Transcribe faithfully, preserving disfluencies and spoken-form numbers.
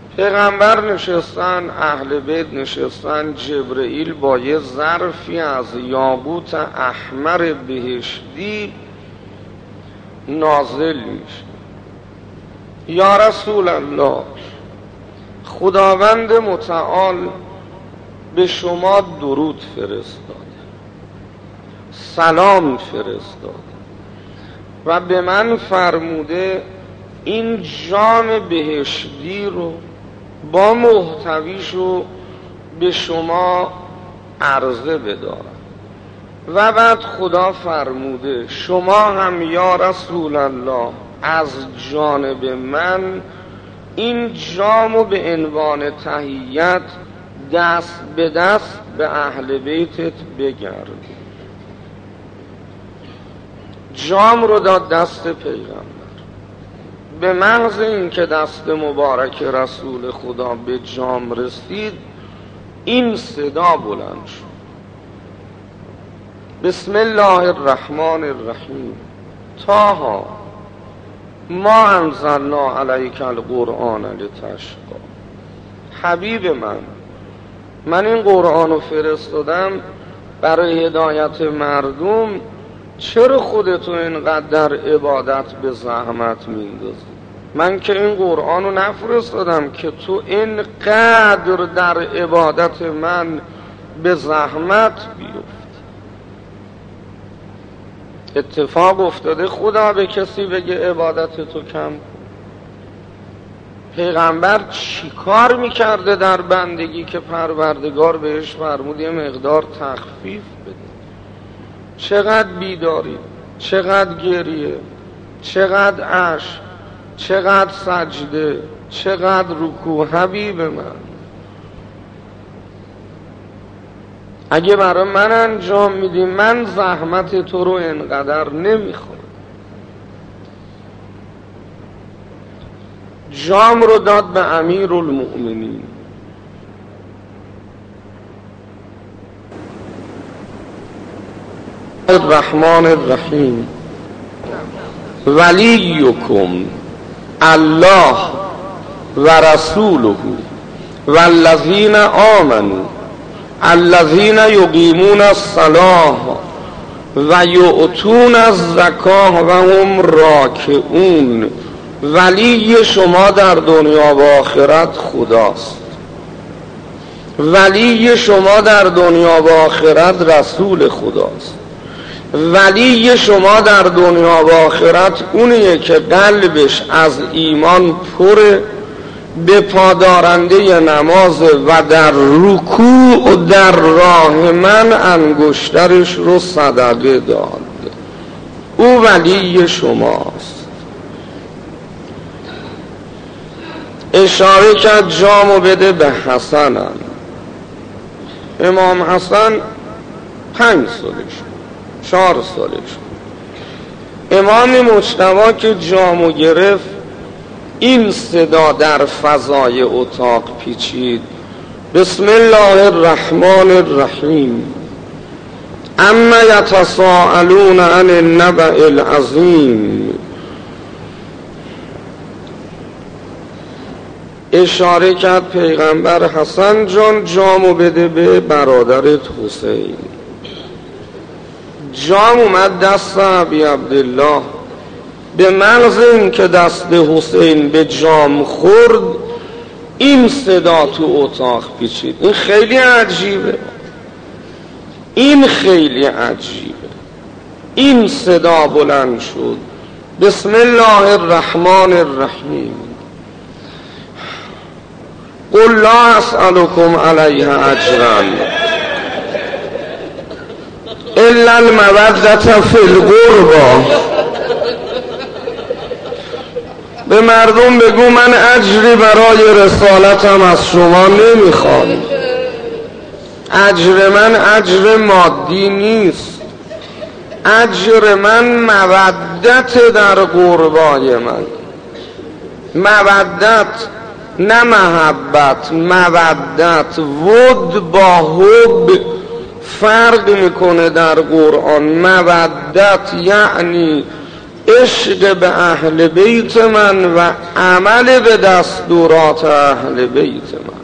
پیغمبر نشستن، اهل بیت نشستن، جبرئیل با یه ظرفی از یاقوت احمر بهشتی نازل میشه. یا رسول الله، خداوند متعال به شما درود فرستاده، سلام فرستاده و به من فرموده این جام بهشتی رو با محتویشو به شما عرضه بدارم. و بعد خدا فرموده شما هم یا رسول الله از جانب من این جامو به عنوان تحیت دست به دست به اهل بیتت بگرد. جام رو داد دست پیغمبر. به محض این که دست مبارک رسول خدا به جام رسید، این صدا بلند شد: بسم الله الرحمن الرحیم، طه ما انزلنا علیک القرآن لتشقی. حبیب من، من این قرآن رو فرستادم برای هدایت مردم، چرا خودتو اینقدر در عبادت به زحمت میندازی؟ من که این قرآن رو نفرستادم که تو اینقدر در عبادت من به زحمت بیفتی. اتفاق افتاده خدا به کسی بگه عبادت تو کم؟ پیغمبر چی کار میکرده در بندگی که پروردگار بهش فرمود یه مقدار تخفیف بده؟ چقدر بیداری، چقدر گریه، چقدر عشق، چقدر سجده، چقدر رکوع. حبیب من، اگه برای من انجام میدی من زحمت تو رو انقدر نمیخوام. جام رو داد به امیر المؤمنین. الرحمن الرحیم، ولیکم الله و رسوله والذین آمنوا الذین یقیمون الصلاة و یؤتون الزکاة و هم راکعون. ولی شما در دنیا و آخرت خداست. ولی شما در دنیا و آخرت رسول خداست. ولی شما در دنیا و آخرت اونیه که قلبش از ایمان پره، به پادارنده نماز و در رکوع در راه من انگشترش رو صدقه داد. او ولی شماست. اشاره کرد جامو بده به حسنم. امام حسن پنج سالش، چهار سالش. امام مجتبی که جامو گرفت، این صدا در فضای اتاق پیچید: بسم الله الرحمن الرحیم، اما یتساءلون عن النبأ العظیم. اشاره کرد پیغمبر حسن جان جامو بده به برادرت حسین. جام اومد دست ابی عبدالله. به محض این که دست حسین به جام خورد، این صدا تو اتاق پیچید. این خیلی عجیبه، این خیلی عجیبه. این صدا بلند شد: بسم الله الرحمن الرحیم، قل لا اسألكم علیه اجرا الا المودة فی القربى. به مردم بگو من اجری برای رسالتم از شما نمیخوام. اجر من اجر مادی نیست. اجر من مودت در قربای من. مودت نه محبت، مودت. ود با حب فرق میکنه در قرآن. مودت یعنی عشق به اهل بیت من و عمل به دستورات اهل بیت من.